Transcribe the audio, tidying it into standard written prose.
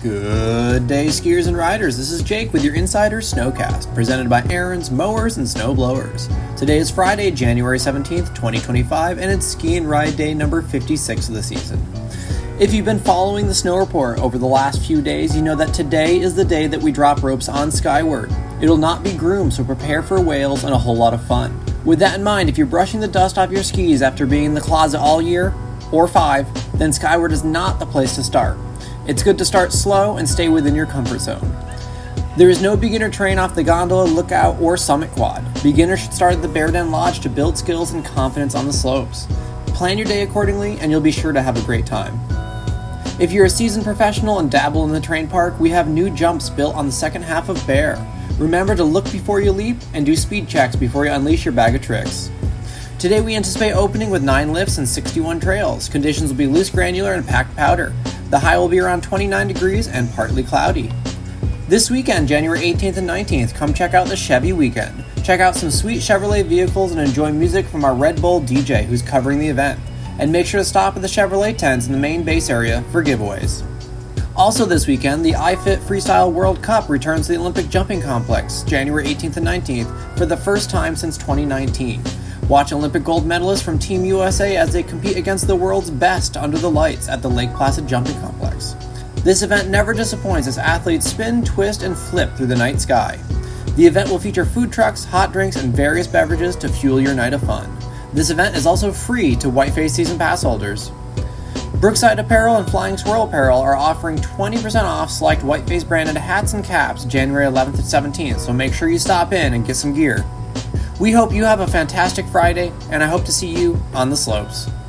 Good day, skiers and riders. This is Jake with your Insider Snowcast, presented by Aaron's Mowers and Snow Blowers. Today is Friday, January 17th, 2025, and it's ski and ride day number 56 of the season. If you've been following the snow report over the last few days, you know that today is the day that we drop ropes on Skyward. It'll not be groomed, so prepare for whales and a whole lot of fun. With that in mind, if you're brushing the dust off your skis after being in the closet all year, or 5, then Skyward is not the place to start. It's good to start slow and stay within your comfort zone. There is no beginner train off the gondola, lookout, or summit quad. Beginners should start at the Bear Den Lodge to build skills and confidence on the slopes. Plan your day accordingly and you'll be sure to have a great time. If you're a seasoned professional and dabble in the train park, we have new jumps built on the second half of Bear. Remember to look before you leap and do speed checks before you unleash your bag of tricks. Today we anticipate opening with 9 lifts and 61 trails. Conditions will be loose granular and packed powder. The high will be around 29 degrees and partly cloudy. This weekend, January 18th and 19th, come check out the Chevy Weekend. Check out some sweet Chevrolet vehicles and enjoy music from our Red Bull DJ who's covering the event. And make sure to stop at the Chevrolet tents in the main base area for giveaways. Also this weekend, the iFit Freestyle World Cup returns to the Olympic Jumping Complex, January 18th and 19th, for the first time since 2019. Watch Olympic gold medalists from Team USA as they compete against the world's best under the lights at the Lake Placid Jumping Complex. This event never disappoints as athletes spin, twist, and flip through the night sky. The event will feature food trucks, hot drinks, and various beverages to fuel your night of fun. This event is also free to Whiteface Season Pass holders. Brookside Apparel and Flying Squirrel Apparel are offering 20% off select Whiteface branded hats and caps January 11th and 17th, so make sure you stop in and get some gear. We hope you have a fantastic Friday, and I hope to see you on the slopes.